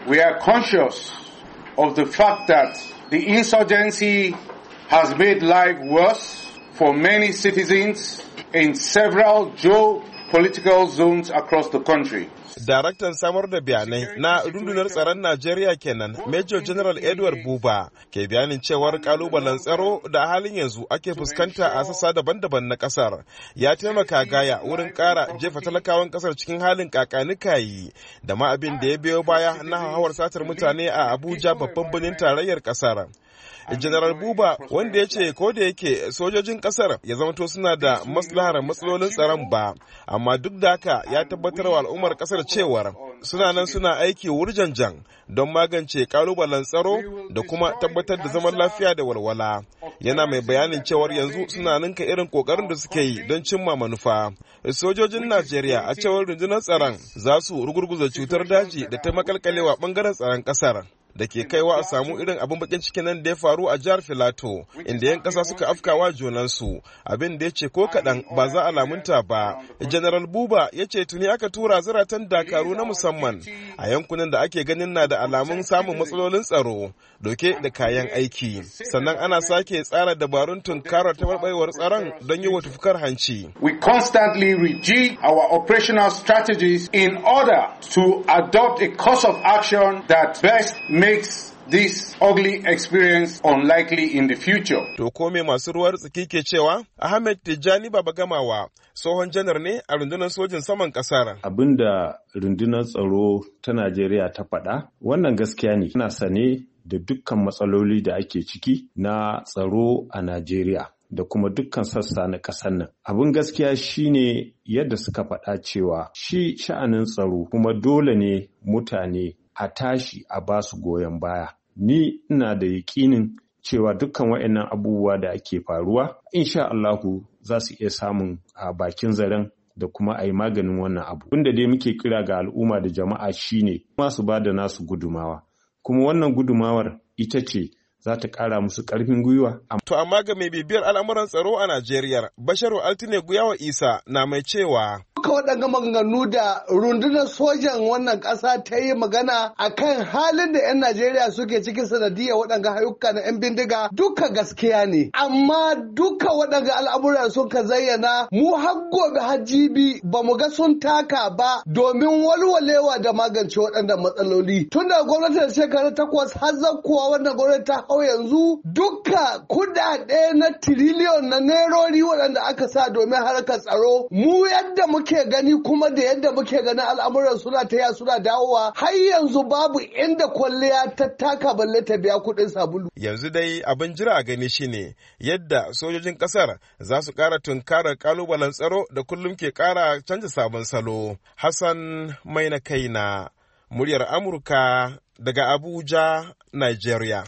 We are conscious of the fact that the insurgency has made life worse for many citizens in several geopolitical zones across the country. Daraktan samar da bayanai na rundunar tsaron Najeriya kenan, Major General Edward Buba, ke bayanin cewar kalubalen tsaro da halin yanzu ake fuskanta a sassa daban-daban na kasar. Ya taimaka gaya wurin kara jefa talakawan kasar cikin halin kakanikayi da ma abin da ya biyo baya na hauhawar satar mutane a Abuja, babban birnin tarayyar kasar. General Buba, wanda ya ce ko da yake sojojin kasar ya zamanto suna da maslahar matsalolin tsaron ba, amma duk da haka ya tabbatar wa al'ummar kasar cewar suna nan suna aiki wurjanjan don magance kalubalen tsaro da kuma tabbatar da zaman lafiya da walwala. Yana mai bayanin cewar yanzu suna ninka irin kokarin da suke yi don cimma manufa. Sojojin Najeriya a cewar rundunar tsaron za su rugurguza cutar daji da ta makalkalewa bangaren tsaron kasar, da ke kaiwa a samu irin abin bakin cikin nan da ya faru a jihar Filato, inda 'yan ƙasa suka afkawa junansu, abin da ya ce ko kaɗan ba za a lamunta ba. General Buba ya ce tuni aka tura zaratan dakaru na musamman a yankunan da ake ganin na da alamun samun matsalolin tsaro, doke da kayan aiki. Sannan ana sake tsara dabarun tunkarar taɓarɓarewar tsaron don yi wa tufkar hanci. We constantly rejig our operational strategies in order to adopt a course of action that best makes this ugly experience unlikely in the future. To ko me masu ruwar tsaki ke cewa? Ahmed Tijjani Baba Gamawa, tsohon janar ne a rundunar sojin saman kasar. Abinda rundunar tsaro ta Najeriya ta faɗa, wannan gaskiya ne. Ina sane da dukkan matsaloli da ake ciki na tsaro a Najeriya da kuma dukkan sassa na ƙasar nan. Abin gaskiya shine yadda suka faɗa cewa shi sha'anin tsaro kuma dole ne mutane a tashi a ba su goyon baya. Ni ina da yaƙinin cewa dukkan waɗannan abubuwa da ake faruwa, insha Allahu za su iya samun a bakin zaren da kuma a yi maganin wannan abu. Wanda dai muke kira ga al'umma da jama'a shine masu ba da nasu gudumawa. Kuma wannan gudumawar ita ce za ta ƙara musu ƙarfin gwiwa. To amma ga mai bibiyar al'amuran tsaro a Najeriya, Basharu Altine Guyawa Isa na mai cewa duka waɗanga maganganu da rundunar sojan wannan ƙasa ta yi magana a kan halin da 'yan Najeriya suke cikin sanadiyar waɗanga hayuka na 'yan bindiga duka gaskiya ne. Amma duka waɗanga al'amura suka zayyana mu har gobe har jibi ba mu ga sun taka ba domin walwalewa da magance waɗannan matsaloli. Tun da gwamnatin shekara 8 har zakkuwa wannan gwamnati ta hau yanzu duka kuɗaɗe na tiriliyon na nerori waɗanda aka sa domin harkar tsaro mu yadda muke gani kuma da yadda muke ganin al'amuran suna taya suna dawowa har yanzu babu inda kwalliya ta taka balle ta biya kuɗin sabulu. Yanzu dai abin jira a gani shine yadda sojojin ƙasar za su ƙara tunkarar ƙalubalen tsaro da kullum ke ƙara canza sabon salo. Hassan Maina Kaina, muryar Amurka daga Abuja, Nigeria.